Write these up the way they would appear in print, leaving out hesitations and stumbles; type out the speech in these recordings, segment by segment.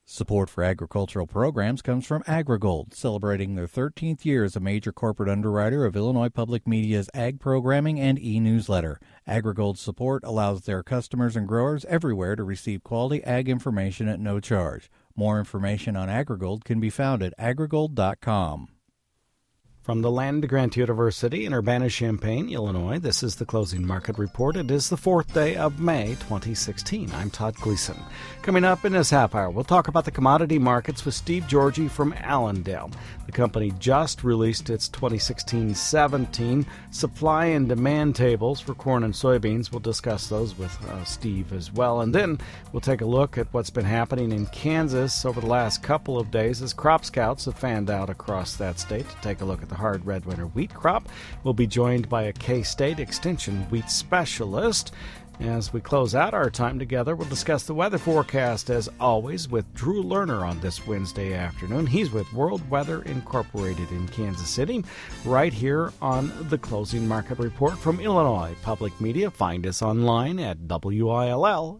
Support for agricultural programs comes from AgriGold, celebrating their 13th year as a major corporate underwriter of Illinois Public Media's ag programming and e-newsletter. AgriGold's support allows their customers and growers everywhere to receive quality ag information at no charge. More information on AgriGold can be found at agrigold.com. From the Land Grant University in Urbana-Champaign, Illinois, this is the Closing Market Report. It is the 4th day of May 2016. I'm Todd Gleason. Coming up in this half hour, we'll talk about the commodity markets with Steve Georgie from Allendale. The company just released its 2016-17 supply and demand tables for corn and soybeans. We'll discuss those with Steve as well. And then we'll take a look at what's been happening in Kansas over the last couple of days as crop scouts have fanned out across that state to take a look at the hard red winter wheat crop. We'll be joined by a K-State Extension wheat specialist. As we close out our time together, we'll discuss the weather forecast as always with Drew Lerner on this Wednesday afternoon. He's with World Weather Incorporated in Kansas City, right here on the Closing Market Report from Illinois Public Media. Find us online at WILLAG.org.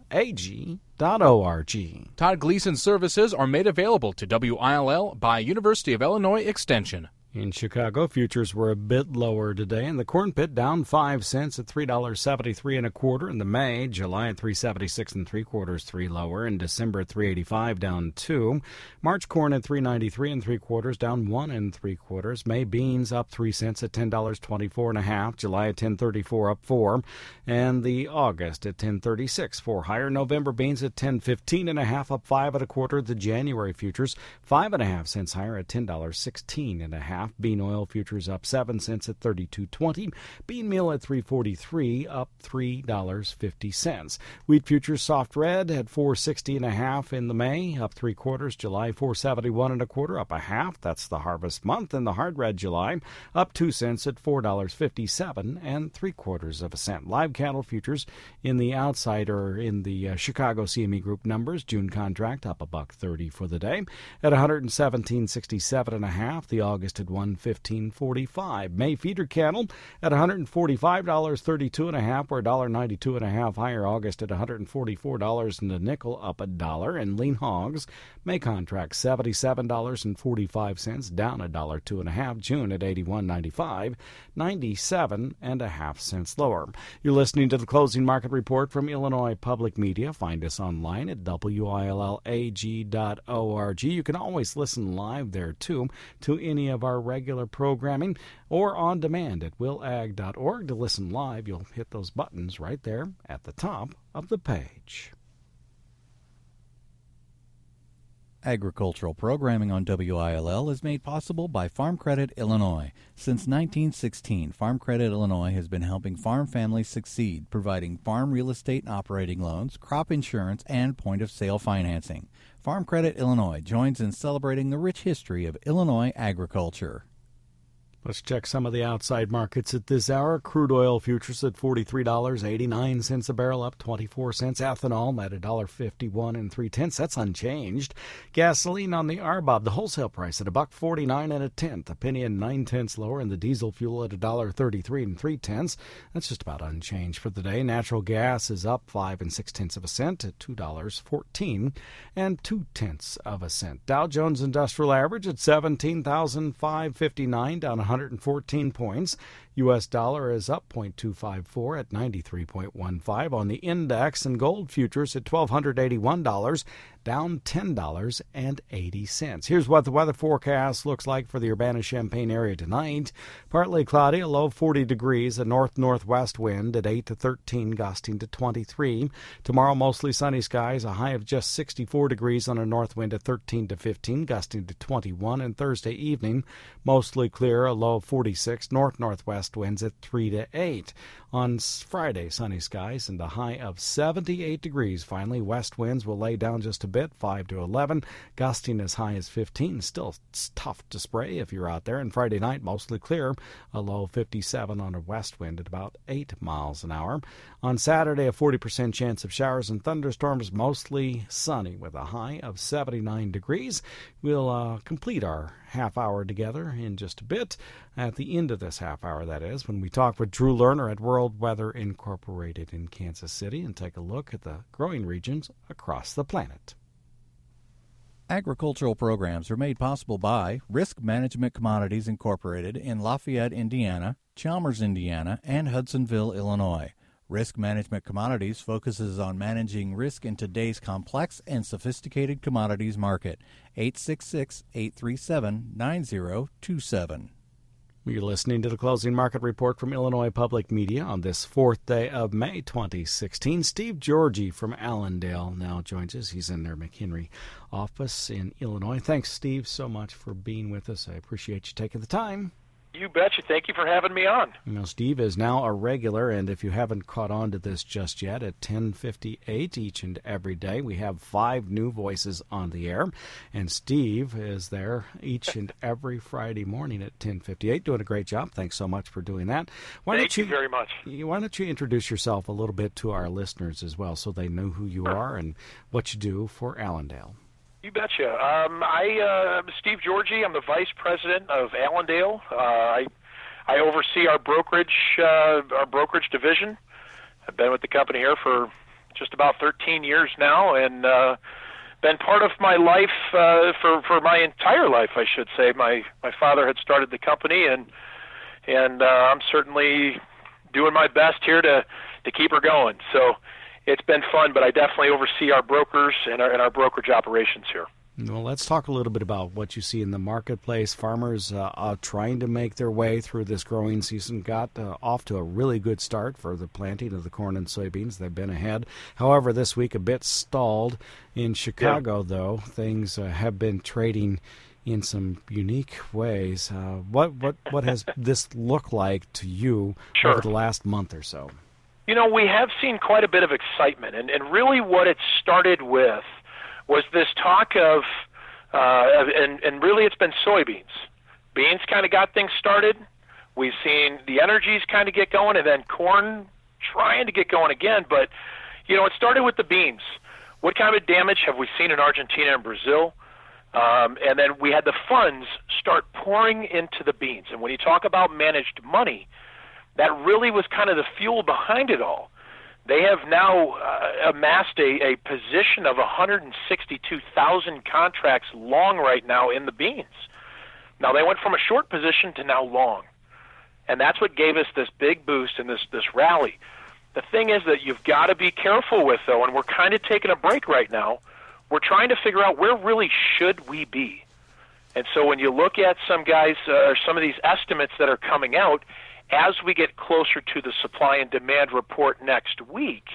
Todd Gleason services are made available to WILL by University of Illinois Extension. In Chicago, futures were a bit lower today, and the corn pit down 5 cents at $3.73 1/4 in the May. July at $3.76 3/4, 3 lower. In December at $3.85 down 2. March corn at $3.93 3/4, down 1 3/4. May beans up 3 cents at $10.24 1/2. July at $10.34 up 4, and the August at $10.36 4 higher. November beans at $10.15 1/2 up 5 1/4. The January futures 5 1/2 cents higher at $10.16 1/2. Bean oil futures up 7 cents at $32.20. Bean meal at $3.43 up $3.50. Wheat futures soft red at $4.60 1/2 in the May, up 3/4. July $4.71 1/4, up 1/2. That's the harvest month. And the hard red July up 2 cents at $4.57 3/4 cents. Live cattle futures in the outside or in the Chicago CME Group numbers. June contract up $1.30 for the day at 117.67 1/2. The August at 115.45. May feeder cattle at $145.32 1/2, or $1.92 1/2 higher. August at $144 and a nickel, up $1. And lean hogs May contract $77.45, down $1.02 1/2. June at $81.95, 97.5 cents lower. You're listening to the Closing Market Report from Illinois Public Media. Find us online at WILLAG.org. You can always listen live there too to any of our regular programming, or on demand at willag.org. To listen live, you'll hit those buttons right there at the top of the page. Agricultural programming on WILL is made possible by Farm Credit Illinois. Since 1916, Farm Credit Illinois has been helping farm families succeed, providing farm real estate and operating loans, crop insurance, and point-of-sale financing. Farm Credit Illinois joins in celebrating the rich history of Illinois agriculture. Let's check some of the outside markets at this hour. Crude oil futures at $43.89 a barrel, up 24 cents. Ethanol at $1.51 3/10. That's unchanged. Gasoline on the RBOB, the wholesale price at $1.49 1/10, a penny and 9 cents lower, and the diesel fuel at $1.33 3/10. That's just about unchanged for the day. Natural gas is up 5 6/10 cents at $2.14 2/10. Dow Jones Industrial Average at 17,559, down 114 points. U.S. dollar is up 0.254 at 93.15 on the index, and gold futures at $1,281, down $10.80. Here's what the weather forecast looks like for the Urbana-Champaign area tonight. Partly cloudy, a low of 40 degrees, a north-northwest wind at 8 to 13, gusting to 23. Tomorrow, mostly sunny skies, a high of just 64 degrees on a north wind at 13 to 15, gusting to 21. And Thursday evening, mostly clear, a low of 46, north-northwest winds at 3 to 8. On Friday, sunny skies and a high of 78 degrees. Finally, west winds will lay down just a bit, 5 to 11, gusting as high as 15. Still tough to spray if you're out there. And Friday night, mostly clear, a low of 57 on a west wind at about 8 miles an hour. On Saturday, a 40% chance of showers and thunderstorms, mostly sunny with a high of 79 degrees. We'll complete our half hour together in just a bit, at the end of this half hour, that is, when we talk with Drew Lerner at World Weather Incorporated in Kansas City and take a look at the growing regions across the planet. Agricultural programs are made possible by Risk Management Commodities Incorporated in Lafayette, Indiana, Chalmers, Indiana, and Hudsonville, Illinois. Risk Management Commodities focuses on managing risk in today's complex and sophisticated commodities market. 866-837-9027. You're listening to the Closing Market Report from Illinois Public Media on this 4th day of May 2016. Steve Georgie from Allendale now joins us. He's in their McHenry office in Illinois. Thanks, Steve, so much for being with us. I appreciate you taking the time. You betcha. Thank you for having me on. Steve is now a regular, and if you haven't caught on to this just yet, at 10:58 each and every day, we have 5 new voices on the air, and Steve is there each and every Friday morning at 10:58, doing a great job. Thanks so much for doing that. Thank you very much. Why don't you introduce yourself a little bit to our listeners as well, so they know who you are and what you do for Allendale? You betcha. I'm Steve Georgie. I'm the vice president of Allendale. I oversee our brokerage division. I've been with the company here for just about 13 years now, and been part of my life for my entire life, I should say. My father had started the company, and I'm certainly doing my best here to keep her going. So it's been fun, but I definitely oversee our brokers and our brokerage operations here. Well, let's talk a little bit about what you see in the marketplace. Farmers are trying to make their way through this growing season. Got off to a really good start for the planting of the corn and soybeans. They've been ahead. However, this week a bit stalled. In Chicago, though, things have been trading in some unique ways. What has this looked like to you over the last month or so? You know, we have seen quite a bit of excitement, and really what it started with was this talk of, and really it's been soybeans. Beans kind of got things started. We've seen the energies kind of get going, and then corn trying to get going again. But, you know, it started with the beans. What kind of damage have we seen in Argentina and Brazil? And then we had the funds start pouring into the beans. And when you talk about managed money, that really was kind of the fuel behind it all. They have now amassed a position of 162,000 contracts long right now in the beans. Now, they went from a short position to now long. And that's what gave us this big boost and this rally. The thing is that you've got to be careful with, though, and we're kind of taking a break right now. We're trying to figure out where really should we be. And so when you look at some guys, or some of these estimates that are coming out, as we get closer to the supply and demand report next week,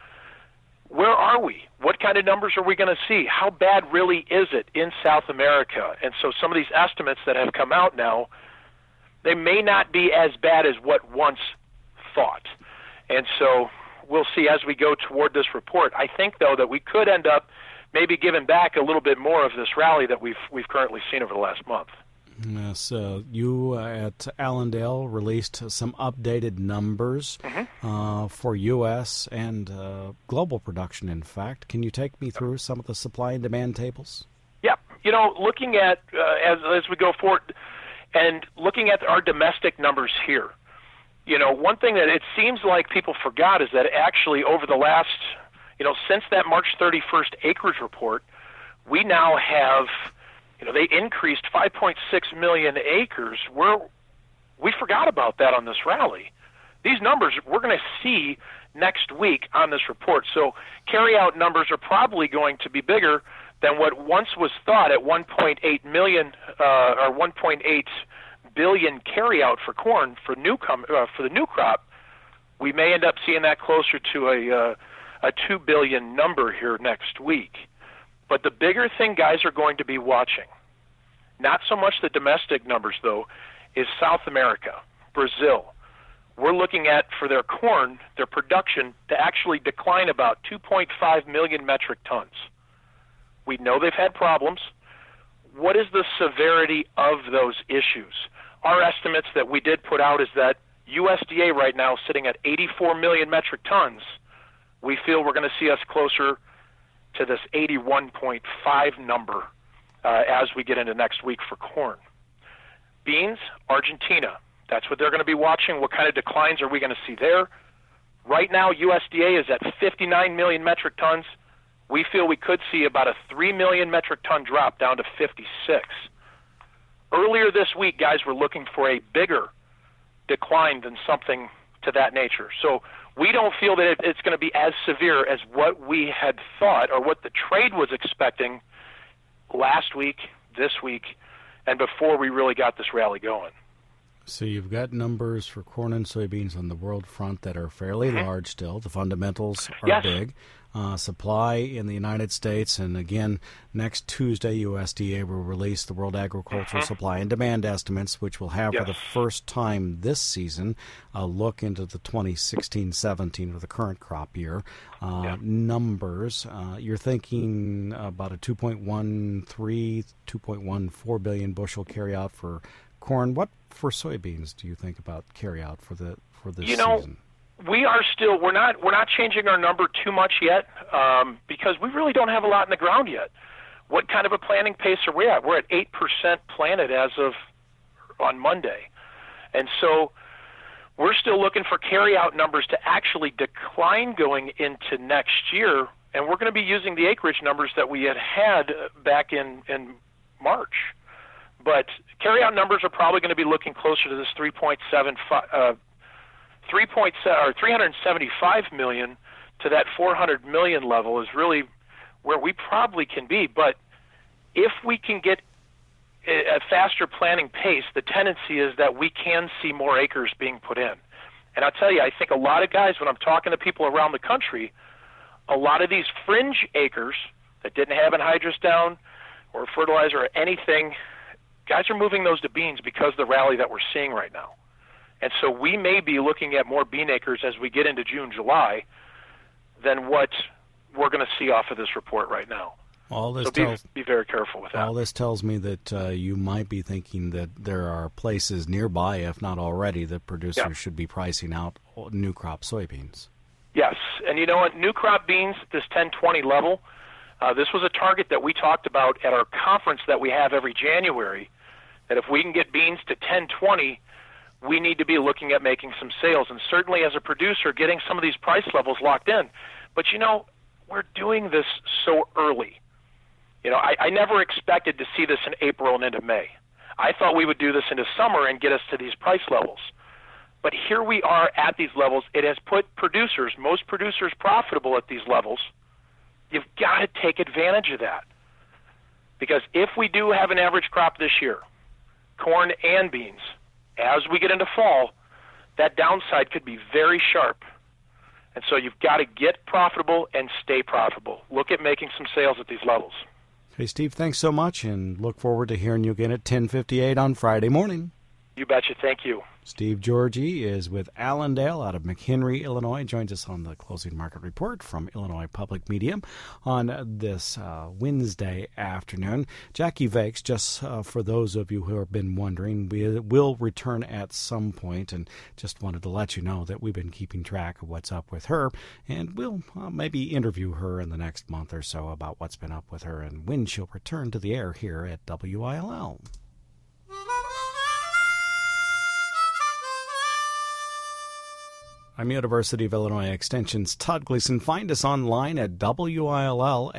where are we? What kind of numbers are we going to see? How bad really is it in South America? And so some of these estimates that have come out now, they may not be as bad as what once thought. And so we'll see as we go toward this report. I think, though, that we could end up maybe giving back a little bit more of this rally that we've currently seen over the last month. Yes, you at Allendale released some updated numbers for U.S. and global production, in fact. Can you take me through some of the supply and demand tables? Yeah. You know, looking at, as we go forward, and looking at our domestic numbers here, you know, one thing that it seems like people forgot is that actually over the last, you know, since that March 31st acreage report, we now have, you know, they increased 5.6 million acres. We forgot about that on this rally. These numbers we're going to see next week on this report. So carryout numbers are probably going to be bigger than what once was thought at 1.8 million or 1.8 billion carryout for corn for the new crop. We may end up seeing that closer to a 2 billion number here next week. But the bigger thing guys are going to be watching, not so much the domestic numbers, though, is South America, Brazil. We're looking at, for their corn, their production to actually decline about 2.5 million metric tons. We know they've had problems. What is the severity of those issues? Our estimates that we did put out is that USDA right now is sitting at 84 million metric tons. We feel we're going to see us closer to this 81.5 number as we get into next week for corn. Beans, Argentina. That's what they're going to be watching. What kind of declines are we going to see there? Right now, USDA is at 59 million metric tons. we feel we could see about a 3 million metric ton drop down to 56. Earlier this week, guys were looking for a bigger decline than something to that nature. So we don't feel that it's going to be as severe as what we had thought or what the trade was expecting last week, this week, and before we really got this rally going. So you've got numbers for corn and soybeans on the world front that are fairly large still. The fundamentals are big. Supply in the United States, and again, next Tuesday, USDA will release the World Agricultural Supply and Demand Estimates, which will have for the first time this season a look into the 2016-17 or the current crop year numbers. You're thinking about a 2.13, 2.14 billion bushel carryout for corn. What for soybeans do you think about carryout for this season? We're not changing our number too much yet because we really don't have a lot in the ground yet. What kind of a planting pace are we at? We're at 8% planted as of on Monday. And so we're still looking for carryout numbers to actually decline going into next year, and we're going to be using the acreage numbers that we had back in March. But carryout numbers are probably going to be looking closer to this 375 million to that 400 million level is really where we probably can be. But if we can get a faster planting pace, the tendency is that we can see more acres being put in. And I'll tell you, I think a lot of guys, when I'm talking to people around the country, a lot of these fringe acres that didn't have anhydrous down or fertilizer or anything, guys are moving those to beans because of the rally that we're seeing right now. And so we may be looking at more bean acres as we get into June, July than what we're going to see off of this report right now. Be very careful with that. All this tells me that you might be thinking that there are places nearby, if not already, that producers should be pricing out new crop soybeans. Yes, and you know what? New crop beans, this 1020 level, this was a target that we talked about at our conference that we have every January, that if we can get beans to 1020, we need to be looking at making some sales, and certainly as a producer, getting some of these price levels locked in. But, you know, we're doing this so early. You know, I never expected to see this in April and into May. I thought we would do this into summer and get us to these price levels. But here we are at these levels. It has put most producers profitable at these levels. You've got to take advantage of that. Because if we do have an average crop this year, corn and beans, as we get into fall, that downside could be very sharp. And so you've got to get profitable and stay profitable. Look at making some sales at these levels. Hey, Steve, thanks so much, and look forward to hearing you again at 10:58 on Friday morning. You betcha. Thank you. Steve Georgie is with Allendale out of McHenry, Illinois. Joins us on the Closing Market Report from Illinois Public Media on this Wednesday afternoon. Jackie Vakes, just for those of you who have been wondering, will return at some point, and just wanted to let you know that we've been keeping track of what's up with her, and we'll maybe interview her in the next month or so about what's been up with her and when she'll return to the air here at WILL. I'm University of Illinois Extension's Todd Gleason. Find us online at WILLAG.org.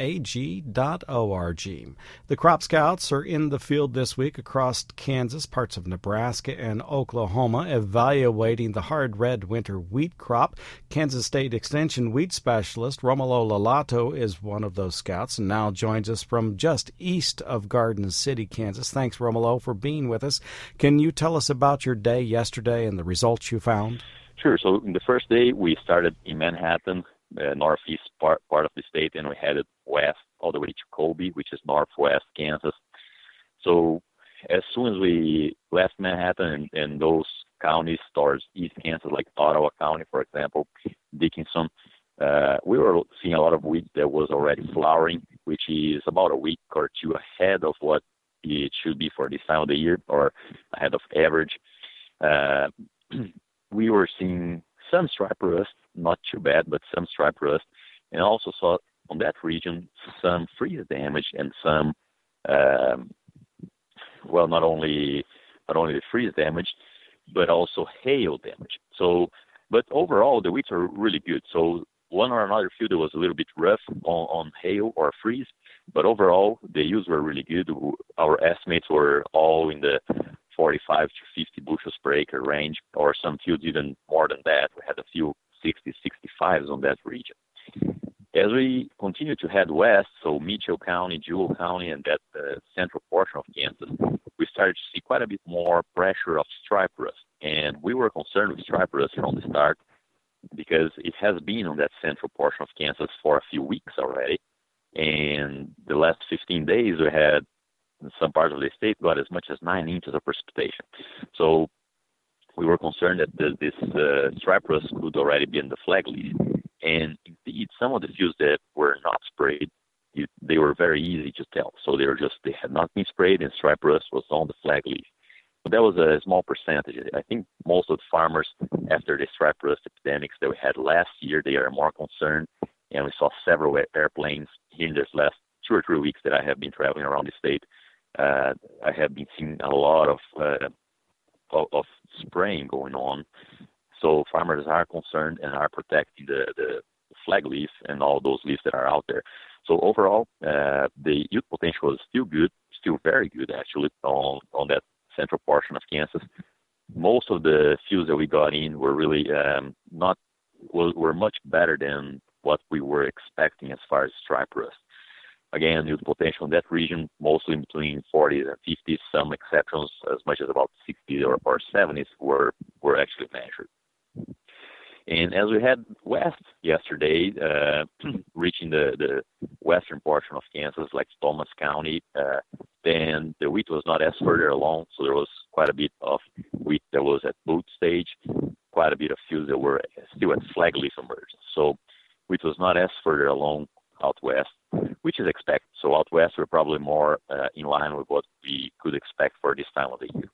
The Crop Scouts are in the field this week across Kansas, parts of Nebraska, and Oklahoma, evaluating the hard red winter wheat crop. Kansas State Extension wheat specialist Romulo Lalato is one of those scouts and now joins us from just east of Garden City, Kansas. Thanks, Romulo, for being with us. Can you tell us about your day yesterday and the results you found? Sure. So the first day we started in Manhattan, northeast part of the state, and we headed west all the way to Colby, which is northwest Kansas. So as soon as we left Manhattan and those counties towards East Kansas, like Ottawa County, for example, Dickinson, we were seeing a lot of wheat that was already flowering, which is about a week or two ahead of what it should be for this time of the year, or ahead of average. We were seeing some stripe rust, not too bad, but some stripe rust, and also saw on that region some freeze damage and some, not only the freeze damage, but also hail damage. So, but overall the wheats are really good. So one or another field that was a little bit rough on hail or freeze, but overall the yields were really good. Our estimates were all in the 45 to 50 bushels per acre range, or some fields even more than that. We had a few 60, 65s on that region. As we continue to head west, so Mitchell County, Jewell County, and that central portion of Kansas, we started to see quite a bit more pressure of stripe rust. And we were concerned with stripe rust from the start because it has been on that central portion of Kansas for a few weeks already. And the last 15 days, we had in some parts of the state got as much as 9 inches of precipitation. So we were concerned that this stripe rust could already be in the flag leaf. And indeed, some of the fields that were not sprayed, they were very easy to tell. So they had not been sprayed, and stripe rust was on the flag leaf. But that was a small percentage. I think most of the farmers, after the stripe rust epidemics that we had last year, they are more concerned. And we saw several airplanes in this last 2 or 3 weeks that I have been traveling around the state. I have been seeing a lot of spraying going on. So farmers are concerned and are protecting the flag leaf and all those leaves that are out there. So overall, the yield potential is still good, still very good actually on that central portion of Kansas. Most of the fields that we got in were really were much better than what we were expecting as far as stripe rust. Again, yield potential in that region, mostly between 40 and 50, some exceptions as much as about 60 or 70s were actually measured. And as we head west yesterday, reaching the western portion of Kansas, like Thomas County, then the wheat was not as further along, so there was quite a bit of wheat that was at boot stage, quite a bit of fields that were still at flag leaf emergence. So wheat was not as further along out west, which is expected. So out west, we're probably more in line with what we could expect for this time of the year.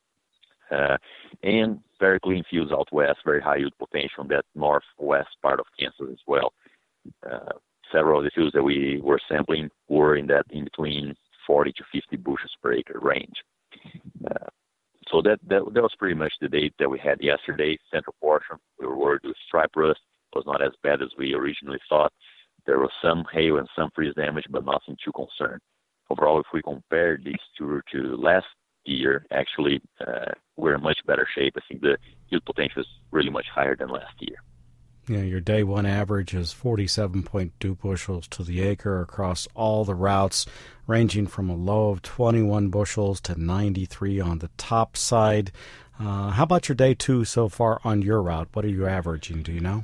And very clean fields out west, very high yield potential in that northwest part of Kansas as well. Several of the fields that we were sampling were in between 40 to 50 bushels per acre range. So that was pretty much the date that we had yesterday. Central portion, we were worried with stripe rust. It was not as bad as we originally thought. There was some hail and some freeze damage, but nothing too concerned. Overall, if we compare these two to last year, actually, we're in much better shape. I think the yield potential is really much higher than last year. Yeah, your day one average is 47.2 bushels to the acre across all the routes, ranging from a low of 21 bushels to 93 on the top side. How about your day two so far on your route? What are you averaging? Do you know?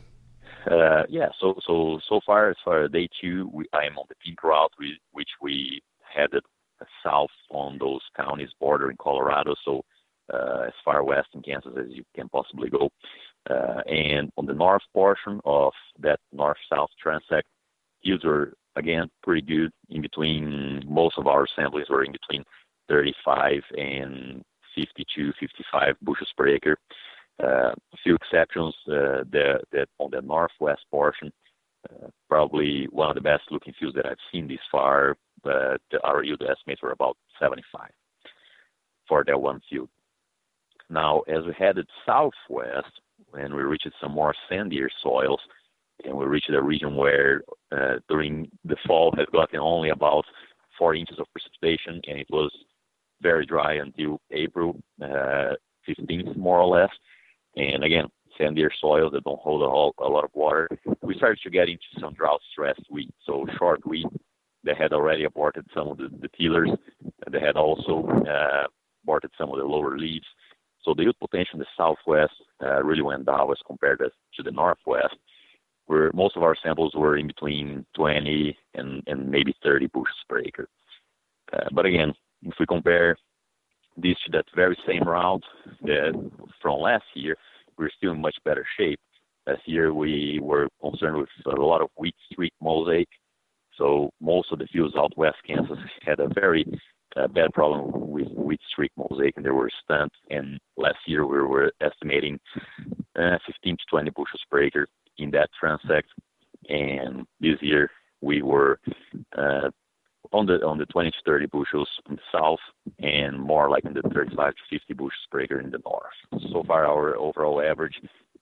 So far as far as day two, I am on the pink route, which we headed south on those counties bordering Colorado, so as far west in Kansas as you can possibly go. And on the north portion of that north-south transect, yields were, again, pretty good. In between, most of our samplings were in between 35 and 52, 55 bushels per acre. A few exceptions that on the northwest portion, probably one of the best looking fields that I've seen this far, but our yield estimates were about 75 for that one field. Now, as we headed southwest, and we reached some more sandier soils, and we reached a region where during the fall had gotten only about 4 inches of precipitation, and it was very dry until April 15th, more or less. And again, sandier soils that don't hold a lot of water. We started to get into some drought-stressed wheat, so short wheat that had already aborted some of the tillers. They had also aborted some of the lower leaves. So the yield potential in the southwest really went down as compared to the northwest, where most of our samples were in between 20 and maybe 30 bushels per acre. But again, if we compare this to that very same route from last year, we're still in much better shape. Last year we were concerned with a lot of wheat streak mosaic. So most of the fields out west Kansas had a very bad problem with wheat streak mosaic, and there were stunts. And last year we were estimating 15 to 20 bushels per acre in that transect. And this year we were on the 20 to 30 bushels in the south, and more like in the 35 to 50 bushels per acre in the north. So far, our overall average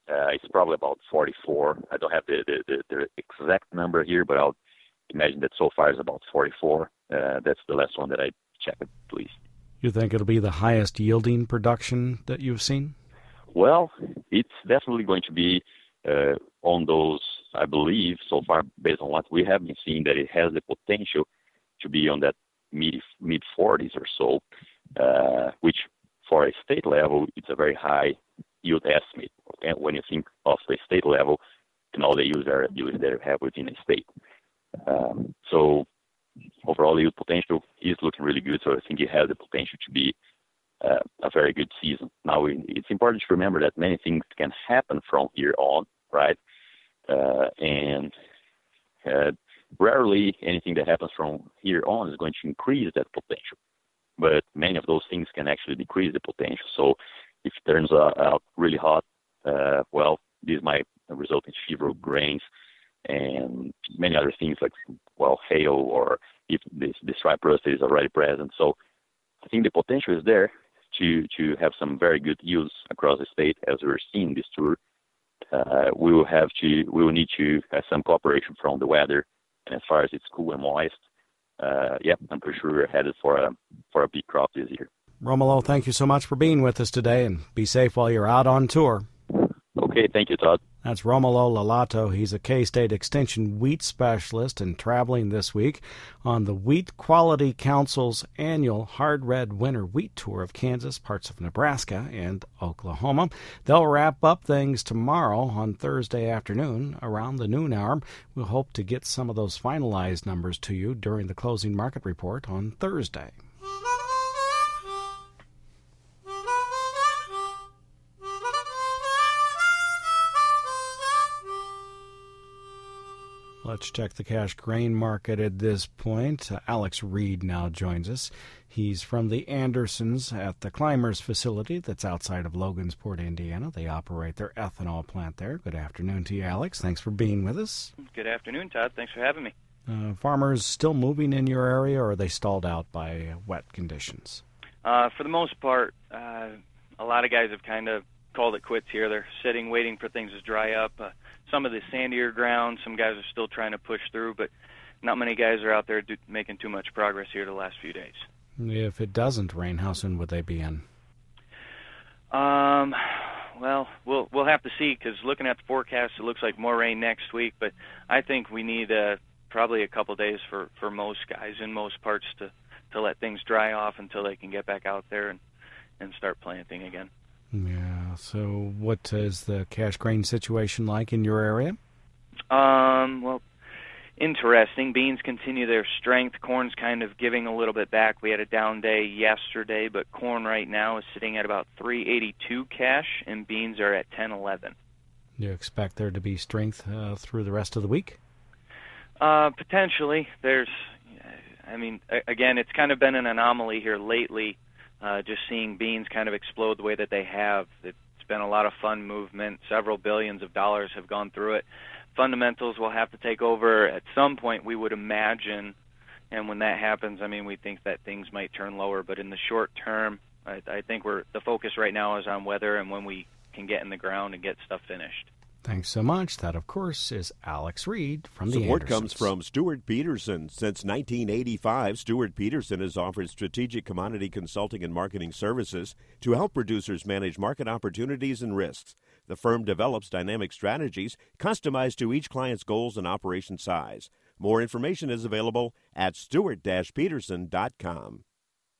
it's probably about 44. I don't have the exact number here, but I'll imagine that so far it's about 44. That's the last one that I checked, at least. You think it'll be the highest yielding production that you've seen? Well, it's definitely going to be on those, I believe, so far, based on what we have been seeing, that it has the potential to be on that mid-40s or so, which for a state level, it's a very high yield estimate. And when you think of the state level and all the yields that you have within a state. So overall, the yield potential is looking really good, so I think it has the potential to be a very good season. Now, it's important to remember that many things can happen from here on, right? And rarely anything that happens from here on is going to increase that potential. But many of those things can actually decrease the potential. So if it turns out really hot, well, this might result in fever grains and many other things like, well, hail, or if the stripe rust is already present. So I think the potential is there to have some very good yields across the state, as we're seeing this tour. We will need to have some cooperation from the weather, and as far as it's cool and moist, I'm pretty sure we're headed for a big crop this year. Romulo, thank you so much for being with us today, and be safe while you're out on tour. Okay, thank you, Todd. That's Romulo Lalato. He's a K-State Extension wheat specialist and traveling this week on the Wheat Quality Council's annual Hard Red Winter Wheat Tour of Kansas, parts of Nebraska, and Oklahoma. They'll wrap up things tomorrow on Thursday afternoon around the noon hour. We'll hope to get some of those finalized numbers to you during the closing market report on Thursday. Let's check the cash grain market at this point. Alex Reed now joins us. He's from the Andersons at the Climbers facility that's outside of Logansport, Indiana. They operate their ethanol plant there. Good afternoon to you, Alex. Thanks for being with us. Good afternoon, Todd. Thanks for having me. Farmers still moving in your area, or are they stalled out by wet conditions? For the most part, a lot of guys have kind of called it quits here. They're sitting, waiting for things to dry up. Some of the sandier ground, some guys are still trying to push through, but not many guys are out there making too much progress here the last few days. If it doesn't rain, how soon would they be in? Well, we'll have to see, because looking at the forecast, it looks like more rain next week, but I think we need probably a couple days for most guys in most parts to let things dry off until they can get back out there and start planting again. Yeah, so what is the cash grain situation like in your area? Well, interesting. Beans continue their strength. Corn's kind of giving a little bit back. We had a down day yesterday, but corn right now is sitting at about $3.82 cash, and beans are at $10.11. Do you expect there to be strength through the rest of the week? Potentially. Again, it's kind of been an anomaly here lately. Just seeing beans kind of explode the way that they have. It's been a lot of fun movement. Several billions of dollars have gone through it. Fundamentals will have to take over at some point, we would imagine. And when that happens, we think that things might turn lower. But in the short term, I think the focus right now is on weather and when we can get in the ground and get stuff finished. Thanks so much. That, of course, is Alex Reed from the Support Andersons. comes from Stuart Peterson. Since 1985, Stuart Peterson has offered strategic commodity consulting and marketing services to help producers manage market opportunities and risks. The firm develops dynamic strategies customized to each client's goals and operation size. More information is available at stuart-peterson.com.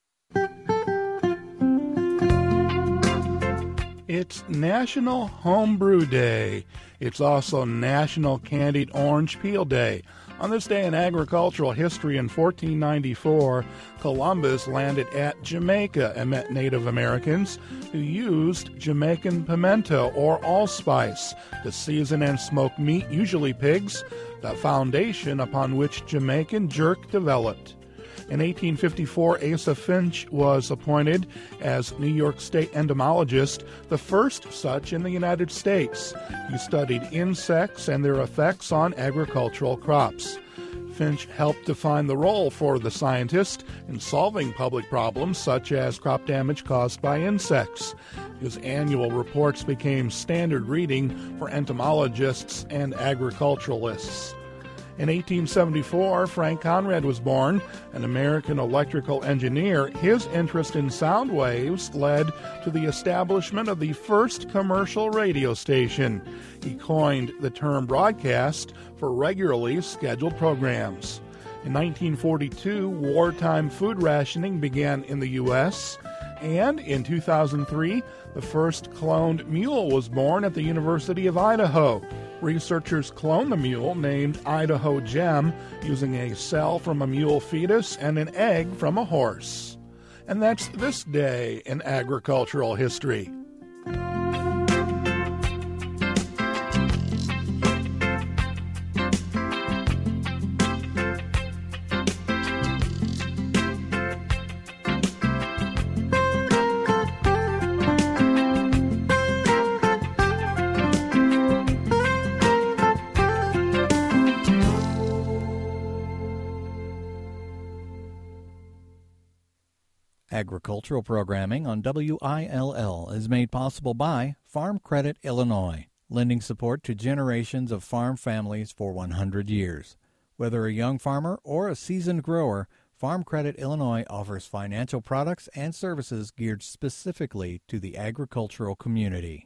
It's National Homebrew Day. It's also National Candied Orange Peel Day. On this day in agricultural history in 1494, Columbus landed at Jamaica and met Native Americans who used Jamaican pimento or allspice to season and smoke meat, usually pigs, the foundation upon which Jamaican jerk developed. In 1854, Asa Finch was appointed as New York State entomologist, the first such in the United States. He studied insects and their effects on agricultural crops. Finch helped define the role for the scientist in solving public problems such as crop damage caused by insects. His annual reports became standard reading for entomologists and agriculturalists. In 1874, Frank Conrad was born, an American electrical engineer. His interest in sound waves led to the establishment of the first commercial radio station. He coined the term broadcast for regularly scheduled programs. In 1942, wartime food rationing began in the U.S., and in 2003, the first cloned mule was born at the University of Idaho. Researchers cloned the mule named Idaho Gem using a cell from a mule fetus and an egg from a horse. And that's this day in agricultural history. Agricultural programming on WILL is made possible by Farm Credit Illinois, lending support to generations of farm families for 100 years. Whether a young farmer or a seasoned grower, Farm Credit Illinois offers financial products and services geared specifically to the agricultural community.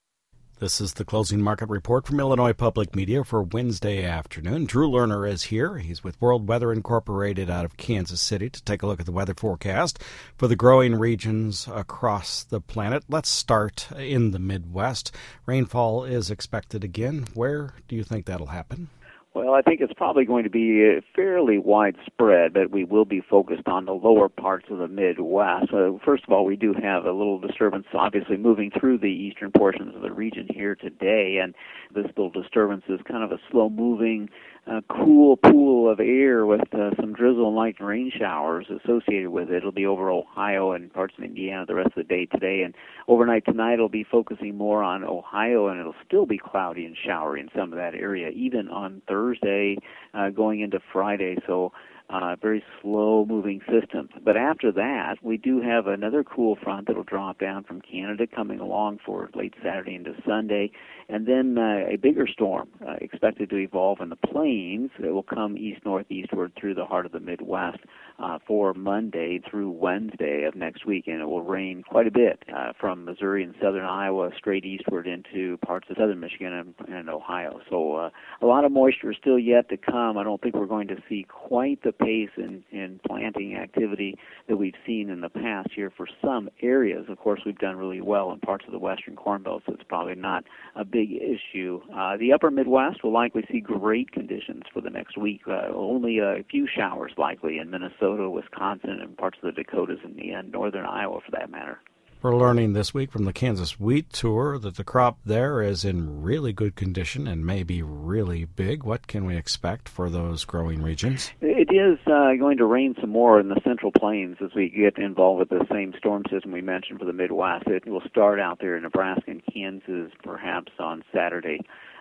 This is the closing market report from Illinois Public Media for Wednesday afternoon. Drew Lerner is here. He's with World Weather Incorporated out of Kansas City to take a look at the weather forecast for the growing regions across the planet. Let's start in the Midwest. Rainfall is expected again. Where do you think that'll happen? Well, I think it's probably going to be fairly widespread, but we will be focused on the lower parts of the Midwest. First of all, we do have a little disturbance, obviously, moving through the eastern portions of the region here today, and this little disturbance is kind of a slow-moving, cool pool of air with some drizzle and light rain showers associated with it. It'll be over Ohio and parts of Indiana the rest of the day today, and overnight tonight it'll be focusing more on Ohio, and it'll still be cloudy and showery in some of that area, even on Thursday going into Friday. So very slow-moving system. But after that, we do have another cool front that will drop down from Canada coming along for late Saturday into Sunday, and then a bigger storm expected to evolve in the plains. It will come east-northeastward through the heart of the Midwest for Monday through Wednesday of next week, and it will rain quite a bit from Missouri and southern Iowa straight eastward into parts of southern Michigan and Ohio. So a lot of moisture still yet to come. I don't think we're going to see quite the pace in planting activity that we've seen in the past here for some areas. Of course, we've done really well in parts of the western Corn Belt, so it's probably not a big issue. The upper Midwest will likely see great conditions for the next week. Only a few showers likely in Minnesota, Wisconsin, and parts of the Dakotas and northern Iowa for that matter. We're learning this week from the Kansas Wheat Tour that the crop there is in really good condition and may be really big. What can we expect for those growing regions? It is going to rain some more in the Central Plains as we get involved with the same storm system we mentioned for the Midwest. It will start out there in Nebraska and Kansas perhaps on Saturday.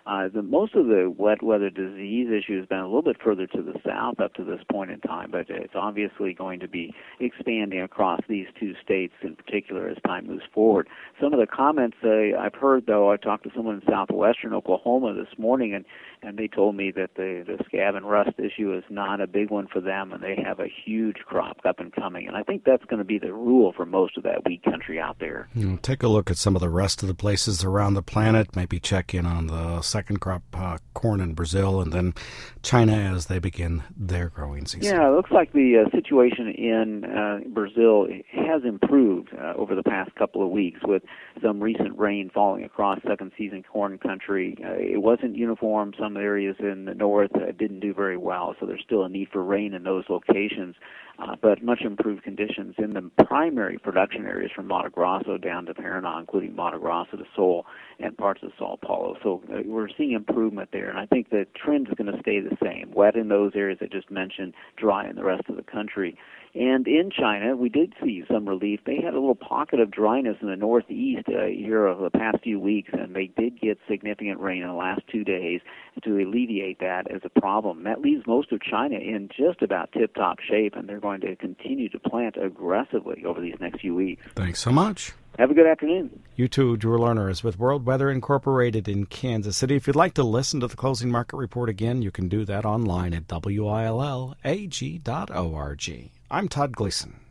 Most of the wet weather disease issue has been a little bit further to the south up to this point in time, but it's obviously going to be expanding across these two states in particular as time moves forward. Some of the comments I've heard, though, I talked to someone in southwestern Oklahoma this morning, and they told me that the scab and rust issue is not a big one for them, and they have a huge crop up and coming. And I think that's going to be the rule for most of that wheat country out there. Take a look at some of the rest of the places around the planet, maybe check in on the second crop corn in Brazil and then China as they begin their growing season. Yeah, it looks like the situation in Brazil has improved over the past couple of weeks with some recent rain falling across second season corn country. It wasn't uniform. Some areas in the north didn't do very well, so there's still a need for rain in those locations. But much improved conditions in the primary production areas from Mato Grosso down to Paraná, including Mato Grosso to Seoul and parts of Sao Paulo. So we're we're seeing improvement there, and I think the trend is going to stay the same. Wet in those areas I just mentioned, dry in the rest of the country. And in China, we did see some relief. They had a little pocket of dryness in the northeast here over the past few weeks, and they did get significant rain in the last 2 days to alleviate that as a problem. That leaves most of China in just about tip-top shape, and they're going to continue to plant aggressively over these next few weeks. Thanks so much. Have a good afternoon. You too. Drew Lerner is with World Weather Incorporated in Kansas City. If you'd like to listen to the closing market report again, you can do that online at WILLAG.org. I'm Todd Gleason.